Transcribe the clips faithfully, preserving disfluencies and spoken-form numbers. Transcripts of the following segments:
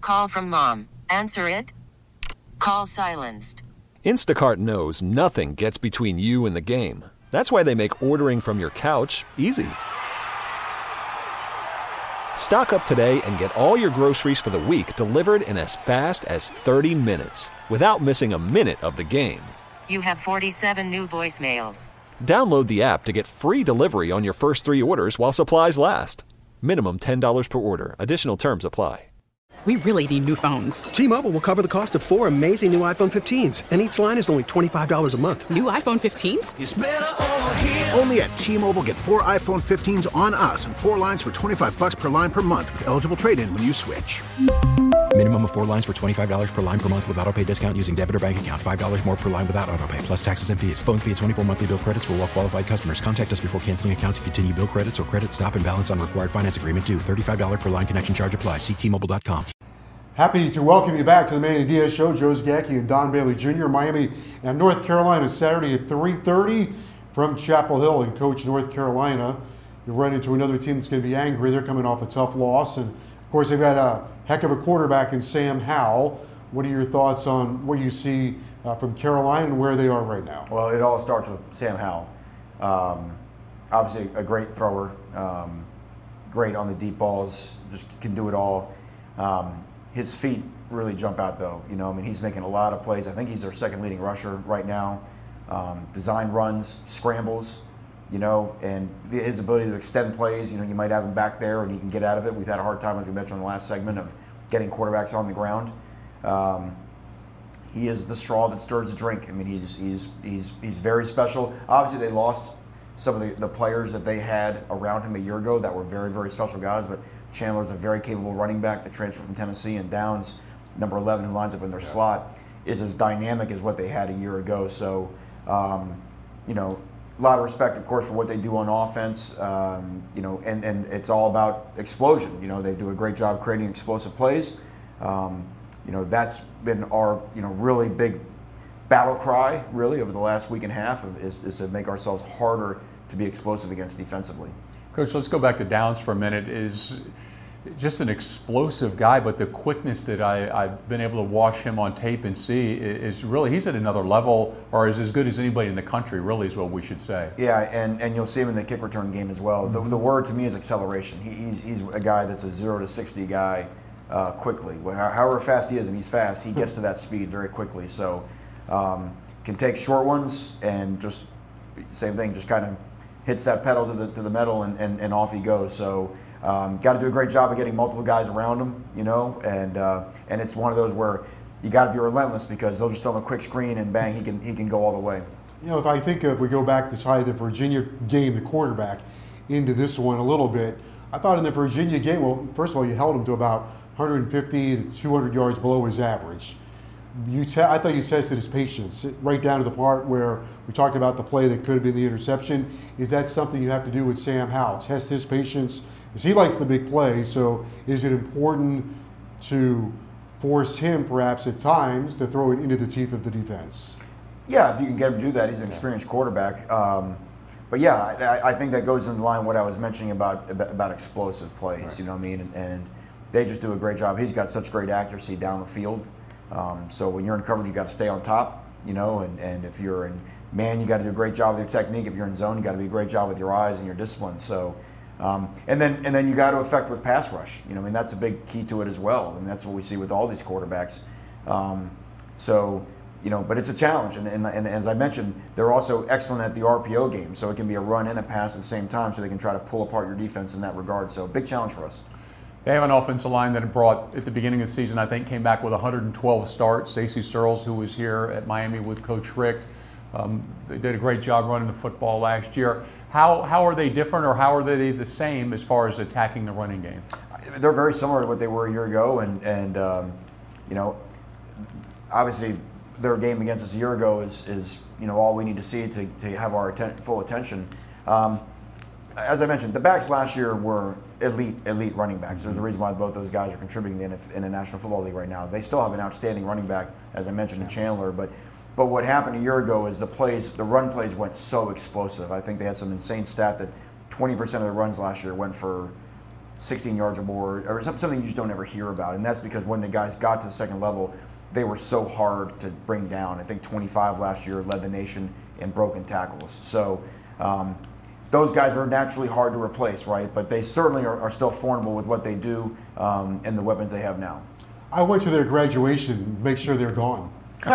Call from mom. Answer it. Call silenced. Instacart knows nothing gets between you and the game. That's why they make ordering from your couch easy. Stock up today and get all your groceries for the week delivered in as fast as thirty minutes without missing a minute of the game. You have forty-seven new voicemails. Download the app to get free delivery on your first three orders while supplies last. Minimum ten dollars per order. Additional terms apply. We really need new phones. T-Mobile will cover the cost of four amazing new iPhone fifteens, and each line is only twenty-five dollars a month. New iPhone fifteens? It's better over here. Only at T-Mobile, get four iPhone fifteens on us and four lines for twenty-five bucks per line per month with eligible trade-in when you switch. Minimum of four lines for twenty-five dollars per line per month with autopay discount using debit or bank account. five dollars more per line without autopay, plus taxes and fees. Phone fee at twenty-four monthly bill credits for well-qualified customers. Contact us before canceling account to continue bill credits or credit stop and balance on required finance agreement due. thirty-five dollars per line connection charge applies. See T Mobile dot com. Happy to welcome you back to the Manny Diaz Show. Joe Zagacki and Don Bailey Junior Miami and North Carolina Saturday at three thirty from Chapel Hill. And Coach, North Carolina, you'll run into another team that's going to be angry. They're coming off a tough loss. And, of course, they've got a heck of a quarterback in Sam Howell. What are your thoughts on what you see uh, from Carolina and where they are right now? Well, it all starts with Sam Howell. Um, obviously, a great thrower, um, great on the deep balls, just can do it all. Um, His feet really jump out, though. You know, I mean, he's making a lot of plays. I think he's their second leading rusher right now. Um, design runs, scrambles, you know, and his ability to extend plays. You know, you might have him back there and he can get out of it. We've had a hard time, as we mentioned in the last segment, of getting quarterbacks on the ground. Um, he is the straw that stirs the drink. I mean, he's he's he's he's very special. Obviously, they lost some of the, the players that they had around him a year ago that were very, very special guys, but Chandler's a very capable running back that transferred from Tennessee, and Downs, number eleven, who lines up in their yeah. slot, is as dynamic as what they had a year ago. So, um, you know, a lot of respect, of course, for what they do on offense. Um, you know, and, and it's all about explosion. You know, they do a great job creating explosive plays. Um, you know, that's been our, you know, really big battle cry, really, over the last week and a half, of, is, is to make ourselves harder to be explosive against defensively. Coach, let's go back to Downs for a minute. Is just an explosive guy, but the quickness that I, I've been able to watch him on tape and see is really, he's at another level, or is as good as anybody in the country, really, is what we should say. Yeah, and, and you'll see him in the kick return game as well. The, the word to me is acceleration. He, he's, he's a guy that's a zero to sixty guy uh, quickly. However fast he is, and he's fast, he gets to that speed very quickly. So um, can take short ones and just, same thing, just kind of hits that pedal to the to the metal and, and, and off he goes. So um, got to do a great job of getting multiple guys around him, you know, and uh, and it's one of those where you got to be relentless, because they'll just throw him a quick screen and bang, he can he can go all the way. You know, if I think of, we go back to tie the Virginia game, the quarterback, into this one a little bit, I thought in the Virginia game, well, first of all, you held him to about one fifty to two hundred yards below his average. You te- I thought you tested his patience, right down to the part where we talked about the play that could have been the interception. Is that something you have to do with Sam Howell? Test his patience, because he likes the big play. So is it important to force him, perhaps at times, to throw it into the teeth of the defense? Yeah, if you can get him to do that. He's an experienced quarterback. Um, but yeah, I, I think that goes in line with what I was mentioning about about, about explosive plays. Right. You know what I mean? And, and they just do a great job. He's got such great accuracy down the field. Um, so when you're in coverage, you got to stay on top, you know, and, and if you're in man, you got to do a great job with your technique. If you're in zone, you got to do a great job with your eyes and your discipline. So, um, and then and then you got to affect with pass rush. You know, I mean, that's a big key to it as well, and that's what we see with all these quarterbacks. Um, so, you know, but it's a challenge, and, and and as I mentioned, they're also excellent at the R P O game. So it can be a run and a pass at the same time, so they can try to pull apart your defense in that regard. So big challenge for us. They have an offensive line that brought, at the beginning of the season, I think came back with one hundred twelve starts. Stacey Searles, who was here at Miami with Coach Richt, um, they did a great job running the football last year. How how are they different, or how are they the same as far as attacking the running game? They're very similar to what they were a year ago, and and um, you know, obviously their game against us a year ago is is you know all we need to see to to have our atten- full attention. Um, as I mentioned, the backs last year were elite, elite running backs. There's a reason why both those guys are contributing in the, in the National Football League right now. They still have an outstanding running back, as I mentioned, in Chandler. But but what happened a year ago is the plays, the run plays went so explosive. I think they had some insane stat that twenty percent of the runs last year went for sixteen yards or more, or something you just don't ever hear about. And that's because when the guys got to the second level, they were so hard to bring down. I think twenty-five last year led the nation in broken tackles. So um, those guys are naturally hard to replace, right? But they certainly are, are still formidable with what they do um, and the weapons they have now. I went to their graduation, make sure they're gone.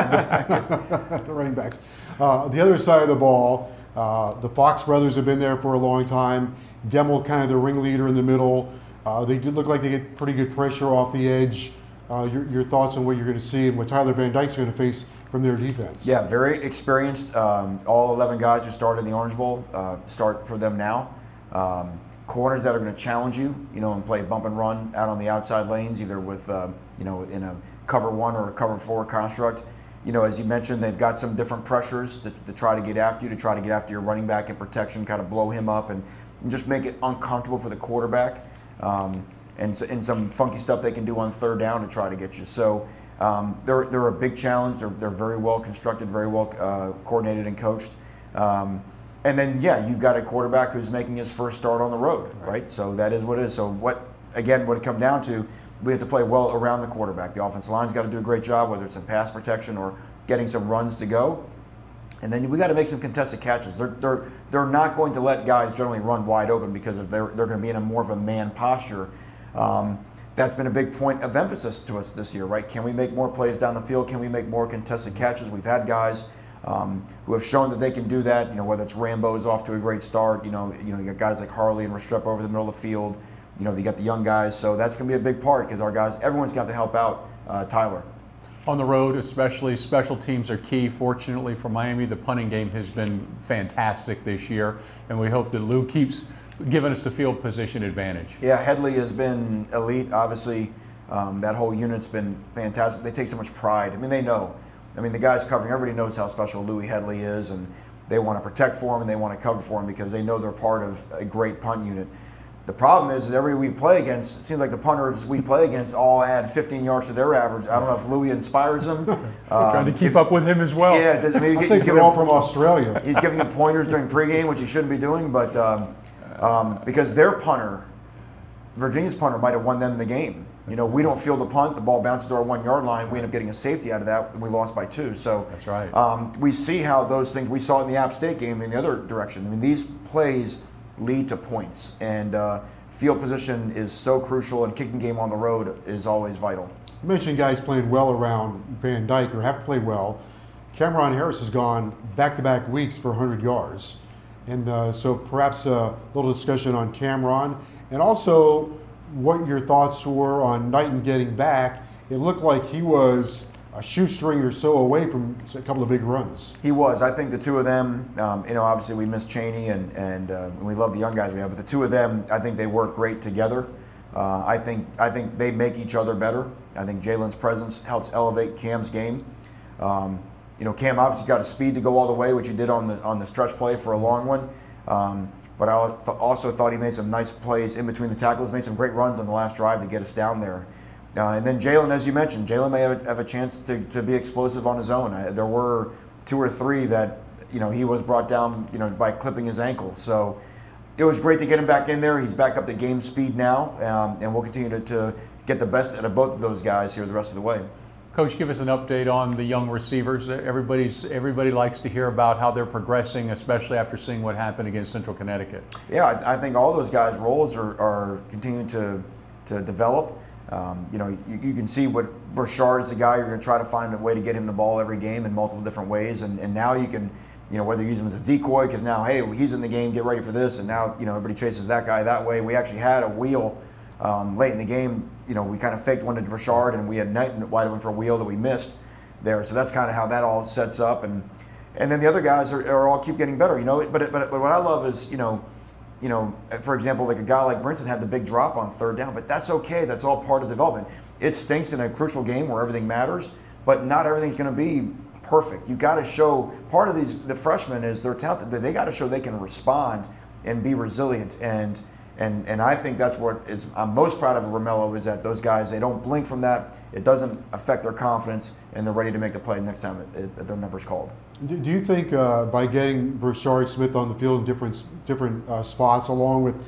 The running backs. Uh, the other side of the ball, uh, the Fox brothers have been there for a long time. Demmel kind of the ringleader in the middle. Uh, they did look like they get pretty good pressure off the edge. Uh, your, your thoughts on what you're going to see and what Tyler Van Dyke's going to face from their defense? Yeah, very experienced. Um, all eleven guys who started in the Orange Bowl uh, start for them now. Um, corners that are going to challenge you, you know, and play bump and run out on the outside lanes, either with, uh, you know, in a cover one or a cover four construct. You know, as you mentioned, they've got some different pressures to, to try to get after you, to try to get after your running back in protection, kind of blow him up and, and just make it uncomfortable for the quarterback. Um, and, and some funky stuff they can do on third down to try to get you. So um, they're, they're a big challenge. They're, they're very well constructed, very well uh, coordinated and coached. Um, and then, yeah, you've got a quarterback who's making his first start on the road, right? right? So that is what it is. So what, again, what it comes down to, we have to play well around the quarterback. The offensive line's got to do a great job, whether it's in pass protection or getting some runs to go. And then we got to make some contested catches. They're, they're, they're not going to let guys generally run wide open because if they're, they're going to be in a more of a man posture. Um, that's been a big point of emphasis to us this year, right? Can we make more plays down the field? Can we make more contested catches? We've had guys um, who have shown that they can do that. You know, whether it's Rambo's off to a great start. You know, you know, you got guys like Harley and Restrepo over the middle of the field. You know, you got the young guys. So that's going to be a big part because our guys, everyone's got to help out uh, Tyler. On the road, especially, special teams are key. Fortunately for Miami, the punting game has been fantastic this year, and we hope that Lou keeps giving us the field position advantage. Yeah, Headley has been elite. Obviously, um, that whole unit's been fantastic. They take so much pride. I mean, they know. I mean, the guys covering, everybody knows how special Louis Headley is, and they want to protect for him and they want to cover for him because they know they're part of a great punt unit. The problem is that every we play against, it seems like the punters we play against all add fifteen yards to their average. I don't know if Louis inspires them. Um, trying to keep if, up with him as well. Yeah, I, mean, I think they're all him, from Australia. He's giving him pointers during pregame, which he shouldn't be doing, but um, um, because their punter, Virginia's punter, might have won them the game. You know, we don't field the punt, the ball bounces to our one-yard line. We end up getting a safety out of that, and we lost by two. So that's right. Um, we see how those things, we saw in the App State game in the other direction. I mean, these plays lead to points, and uh, field position is so crucial, and kicking game on the road is always vital. You mentioned guys playing well around Van Dyke or have to play well. Cameron Harris has gone back-to-back weeks for one hundred yards. And uh, so perhaps a little discussion on Cameron, and also what your thoughts were on Knighton getting back. It looked like he was a shoestring or so away from a couple of big runs. He was. I think the two of them, um, you know, obviously we miss Chaney and, and uh, we love the young guys we have, but the two of them, I think they work great together. Uh, I think I think they make each other better. I think Jalen's presence helps elevate Cam's game. Um, you know, Cam obviously got a speed to go all the way, which he did on the on the stretch play for a long one. Um, but I also thought he made some nice plays in between the tackles, made some great runs on the last drive to get us down there. Uh, and then Jalen, as you mentioned, Jalen may have, have a chance to, to be explosive on his own. I, there were two or three that, you know, he was brought down, you know, by clipping his ankle. So it was great to get him back in there. He's back up to game speed now, um, and we'll continue to, to get the best out of both of those guys here the rest of the way. Coach, give us an update on the young receivers. Everybody's everybody likes to hear about how they're progressing, especially after seeing what happened against Central Connecticut. Yeah, I, I think all those guys' roles are, are continuing to to develop. Um, you know, you, you can see what Burchard is the guy. You're going to try to find a way to get him the ball every game in multiple different ways, and, and now you can, you know, whether you use him as a decoy because now, hey, he's in the game, get ready for this, and now, you know, everybody chases that guy that way. We actually had a wheel um, late in the game. You know, we kind of faked one to Burchard, and we had Knighton wide open for a wheel that we missed there. So that's kind of how that all sets up, and and then the other guys are, are all keep getting better. You know, but but but what I love is, you know. You know, for example, like a guy like Brinson had the big drop on third down, but that's okay. That's all part of development. It stinks in a crucial game where everything matters, but not everything's going to be perfect. You got to show, part of these, the freshmen is they're talented. They got to show they can respond and be resilient. And and and I think that's what is I'm most proud of Romello is that those guys, they don't blink from that. It doesn't affect their confidence, and they're ready to make the play next time it, it, their number's called. Do, do you think uh, by getting Burchard Smith on the field in different different uh, spots, along with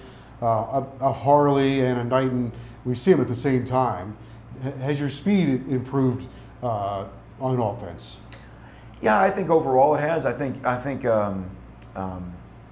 uh, a, a Harley and a Knighton, we see them at the same time. H- has your speed improved uh, on offense? Yeah, I think overall it has. I think I think um, um,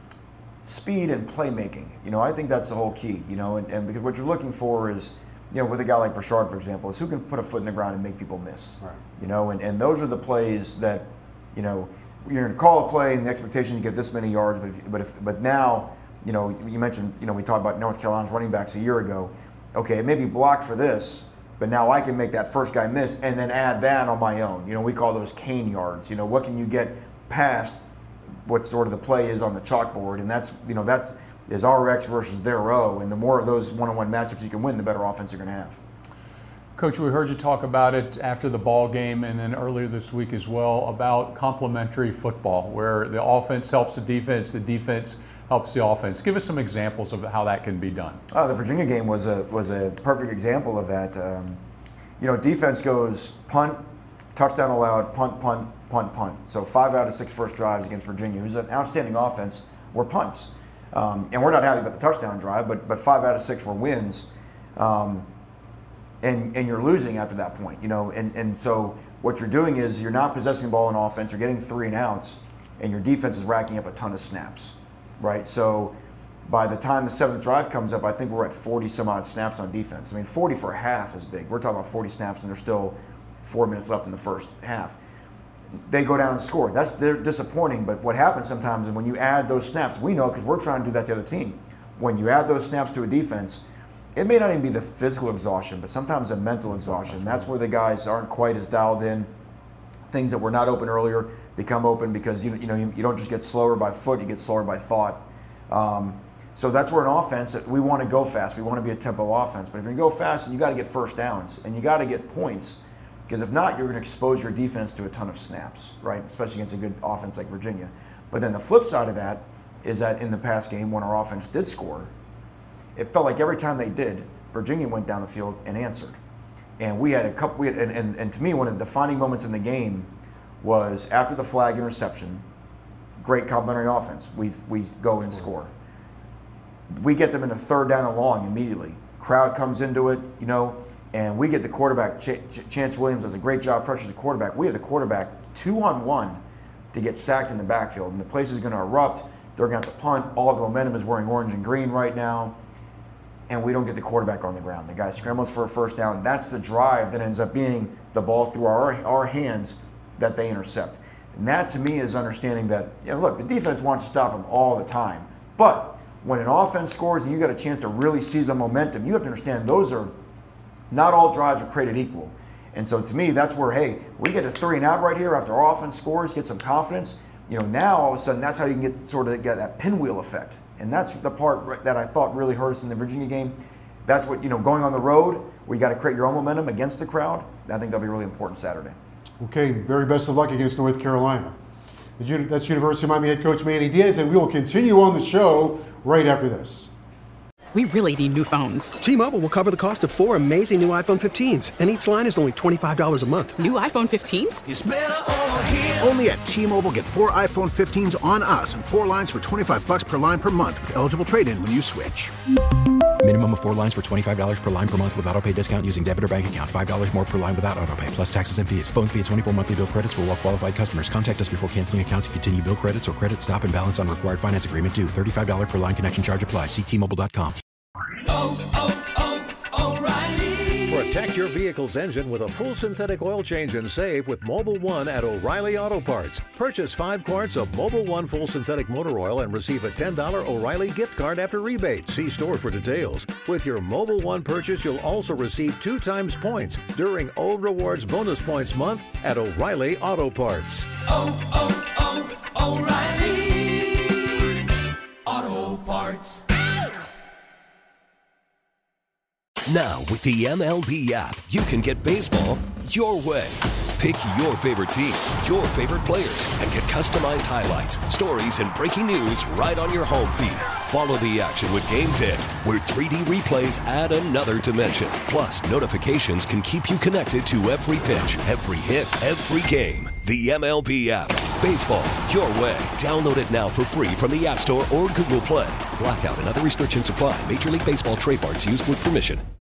speed and playmaking. You know, I think that's the whole key. You know, and, and because what you're looking for is, you know, with a guy like Brashard, for example, is who can put a foot in the ground and make people miss. Right. You know, and, and those are the plays that, you know, you're going to call a play and the expectation you get this many yards, but if, but if but now, you know, you mentioned, you know, we talked about North Carolina's running backs a year ago. Okay, it may be blocked for this, but now I can make that first guy miss and then add that on my own. You know, we call those cane yards. You know, what can you get past what sort of the play is on the chalkboard? And that's, you know, that's is our X versus their O. And the more of those one-on-one matchups you can win, the better offense you're going to have. Coach, we heard you talk about it after the ball game and then earlier this week as well about complementary football, where the offense helps the defense, the defense helps the offense. Give us some examples of how that can be done. Oh, the Virginia game was a was a perfect example of that. Um, you know, defense goes punt, touchdown allowed, punt, punt, punt, punt. So five out of six first drives against Virginia, who's an outstanding offense, were punts. Um, and we're not happy about the touchdown drive, but but five out of six were wins. Um, and and you're losing after that point, you know. And, and so what you're doing is you're not possessing the ball in offense, you're getting three and outs, and your defense is racking up a ton of snaps. Right, so by the time the seventh drive comes up, I think we're at forty some odd snaps on defense. I mean, forty for a half is big. We're talking about forty snaps, and there's still four minutes left in the first half. They go down and score. That's they're disappointing. But what happens sometimes is when you add those snaps, we know because we're trying to do that to the other team. When you add those snaps to a defense, it may not even be the physical exhaustion, but sometimes a mental exhaustion. That's where the guys aren't quite as dialed in. Things that were not open earlier become open because you you know you, you don't just get slower by foot, you get slower by thought. Um, so that's where an offense that we want to go fast. We want to be a tempo offense, but if you're going to go fast, you got to get first downs and you got to get points, because if not, you're going to expose your defense to a ton of snaps, right? Especially against a good offense like Virginia. But then the flip side of that is that in the past game when our offense did score, it felt like every time they did, Virginia went down the field and answered. And we had a couple. We had, and, and, and to me, one of the defining moments in the game was after the flag interception. Great complementary offense. We we go and score. We get them in a third down and long immediately. Crowd comes into it, you know, and we get the quarterback. Ch- Ch- Chance Williams does a great job pressuring the quarterback. We have the quarterback two on one to get sacked in the backfield, and the place is going to erupt. They're going to have to punt. All of the momentum is wearing orange and green right now. And we don't get the quarterback on the ground. The guy scrambles for a first down. That's the drive that ends up being the ball through our our hands that they intercept. And that to me is understanding that, you know, look, the defense wants to stop them all the time. But when an offense scores and you got a chance to really seize the momentum, you have to understand those are, not all drives are created equal. And so to me, that's where, hey, we get a three and out right here after our offense scores, get some confidence. You know, now all of a sudden that's how you can get sort of get that pinwheel effect. And that's the part that I thought really hurt us in the Virginia game. That's what, you know, going on the road where you got to create your own momentum against the crowd. I think that'll be really important Saturday. Okay, very best of luck against North Carolina. That's University of Miami head coach Manny Diaz, and we will continue on the show right after this. We really need new phones. T-Mobile will cover the cost of four amazing new iPhone fifteens, and each line is only twenty-five dollars a month. New iPhone fifteens? It's better over here. Only at T-Mobile, get four iPhone fifteens on us and four lines for twenty-five dollars per line per month with eligible trade-in when you switch. Minimum of four lines for twenty-five dollars per line per month with autopay discount using debit or bank account. five dollars more per line without autopay, plus taxes and fees. Phone fee at twenty-four monthly bill credits for well-qualified customers. Contact us before canceling account to continue bill credits or credit stop and balance on required finance agreement due. thirty-five dollars per line connection charge applies. See T Mobile dot com. Oh, oh, oh, O'Reilly. Protect your vehicle's engine with a full synthetic oil change and save with Mobil one at O'Reilly Auto Parts. Purchase five quarts of Mobil one full synthetic motor oil and receive a ten dollars O'Reilly gift card after rebate. See store for details. With your Mobil one purchase, you'll also receive two times points during O Rewards Bonus Points Month at O'Reilly Auto Parts. Oh, oh, oh, O'Reilly Auto Parts. Now, with the M L B app, you can get baseball your way. Pick your favorite team, your favorite players, and get customized highlights, stories, and breaking news right on your home feed. Follow the action with Game ten, where three D replays add another dimension. Plus, notifications can keep you connected to every pitch, every hit, every game. The M L B app. Baseball, your way. Download it now for free from the App Store or Google Play. Blackout and other restrictions apply. Major League Baseball trademarks used with permission.